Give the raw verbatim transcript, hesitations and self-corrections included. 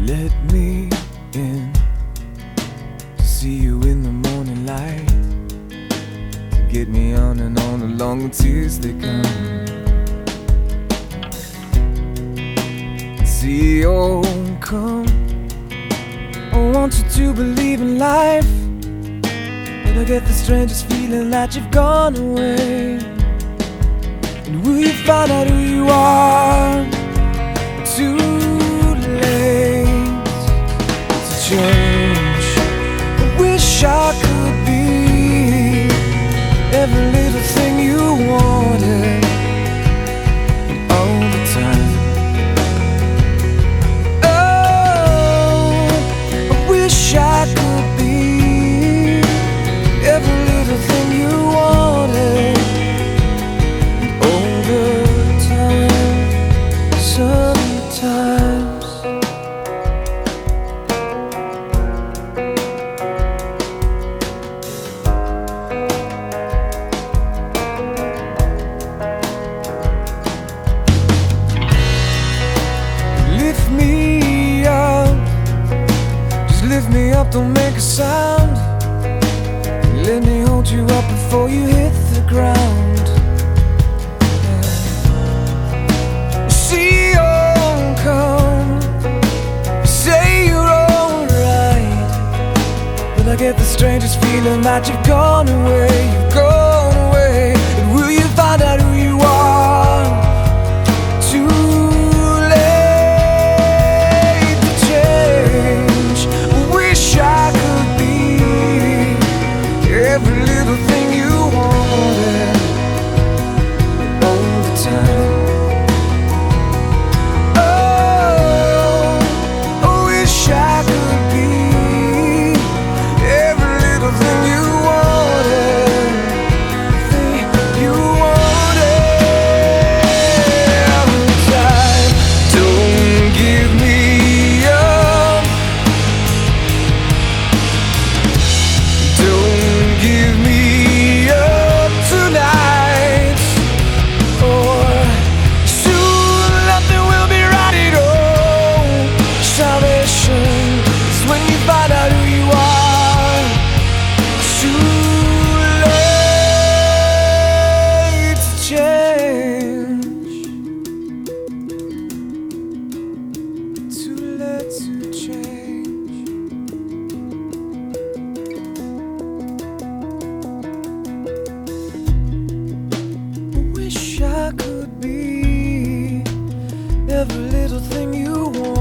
Let me in to see you in the morning light, to get me on and on along the tears they come. See, oh, come, I want you to believe in life, but I get the strangest feeling that you've gone away. And will you find out who you are? Too late to change. I wish I could be every little thing you wanted all the time. Oh, I wish I could be every little thing you wanted all the time. Sometimes lift me up, just lift me up, don't make a sound. Let me hold you up before you hit the ground. Yeah. See, oh, come, say you're alright, but I get the strangest feeling that you've gone away, you've gone away. And will you find out who you are? Too late to change. Wish I could be every little thing you wanted all the time. Oh, I wish I could be every little thing you wanted, thing you wanted all the time. Don't give me up, don't give me up tonight, or soon nothing will be right at all. Salvation is when you find out who you are. Too late to change, too late to change. I wish I could be every little thing you want.